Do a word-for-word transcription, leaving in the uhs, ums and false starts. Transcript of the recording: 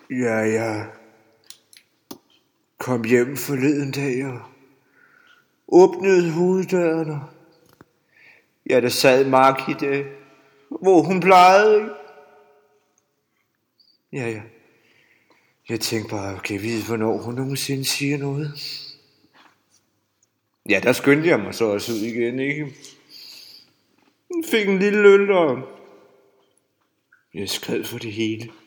Ja, jeg kom hjem forleden dag og åbnede hoveddøren, og ja, der sad Mark i det, hvor hun plejede. Ja, ja. Jeg tænkte bare, kan jeg vide, hvornår hun nogensinde siger noget? Ja, der skyndte jeg mig så også ud igen, ikke? Fik en lille øl, og jeg skred for det hele.